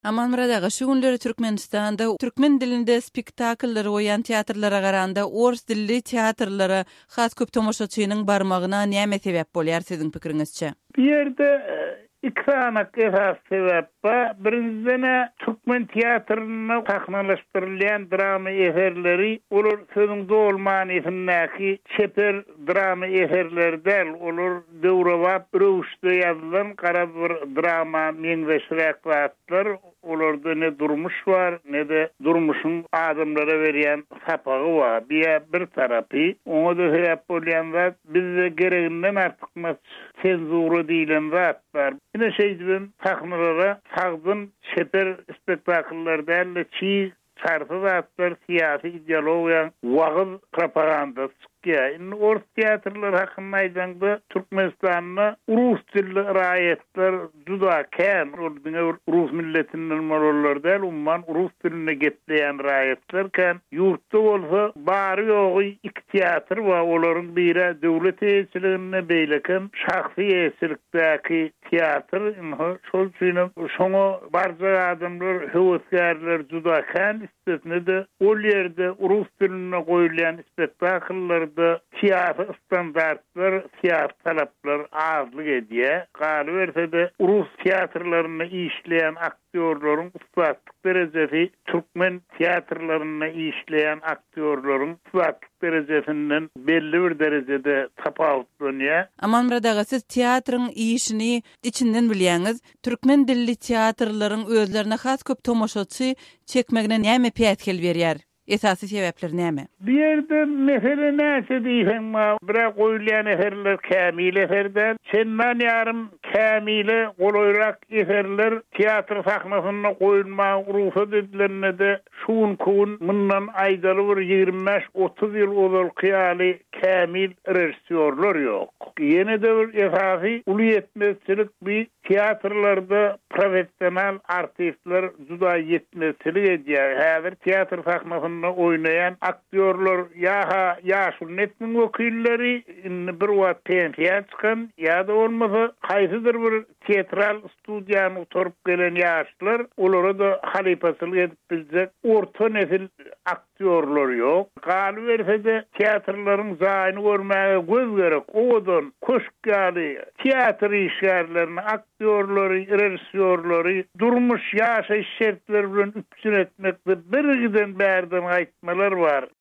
Aman Muradaga, şu günleri Türkmenistan'da Türkmen dilinde spektakılları oyan teatrlara garanda Ors dilli teatrlara has köp tomoşaçynyň barmagyna näme sebäp bolýar siziň pikiriňizçe? Bir yerde İksanak esas sebep var. Birinciden Türkmen tiyatrına taknalaştırılan drama eserleri olur sözünde olmayan isimdeki çeper drama eserleri del olur Devrava Rövüş'te yazılan kara bir drama menveşreklatlar olurdu ne durmuş var ne de durmuşun adımlara veriyen sapağı var. Bir tarafı onu da sebep olayan var. Bizde gereğinden artık senzuru değilen var. Yine şeydim taknalara sağdın çeper spektakıllarda çiğ sarfı zatlar siyasi ideologiya wagız propaganda çıkıyor. Ors tiyatrlar hakkında aydanda Türkmenistan'da Rus dilli rayetler juda kän. Rus milletinden marollar değil, umman Rus diline getleyen rayetler kän. Yurtta olsa bari yoğu iki tiyatr var. Onların biri devlet eğitiliğine beyleken şahsi eğitilikteki tiyatr. Şol çiğnem şonu barca adamlar, hüveskarlar juda kän. İstesine de o yerde Rus diline koyulayan spektakıllarda tiyatr standartlar, tiyatr talaplar azlık ediyor. Galıverse de Rus tiyatrlarını işleyen aktörlerin ustalık derecesi Türkmen tiyatrlarını işleyen aktörlerin ustalık derecesinden belli bir derecede tapawutlanýar. Aman Muradaga, siz teatrın işini içinden bilýäňiz. Türkmen dilli teatrlaryň özlerine has köp tomoşaçy çekmegine näme pätkel berýär? Esasy sebäpler näme? Bir yerde mesele näse diýsen ma, bira goýulan eserler kämil eserler. Çenmen yarım kämile goloýrak eserler teatr sahnasyna goýulma ruhsat edilenine de şuun kuun mundan aýdaly bir 25-30 ýyl ozal kyýaly kämil rejissörler ýok. Ýene de bir esasy uly yetmezçilik bir teatrlarda professional artistler juda yetmezçilik edýär. Häzir teatr sahnasyna oynayan aktörler yaşul netmin wekilleri bir wagt pensiýa çykan ýa-da bolmasa haýsydyr bir teatral studiýany oturup gelen ýaşlar olara da halipasylyk edip biljek orta nesil aktörler ýok. Galyberse de teatrlaryň zaýyny görmäge göz gerek. Odan koşgaly teatr işgärlerini, aktörleri, rejissörleri durmuş ýaşaýyş şertleri bilen üpsün etmekde bir giden bärden aýtmalar var.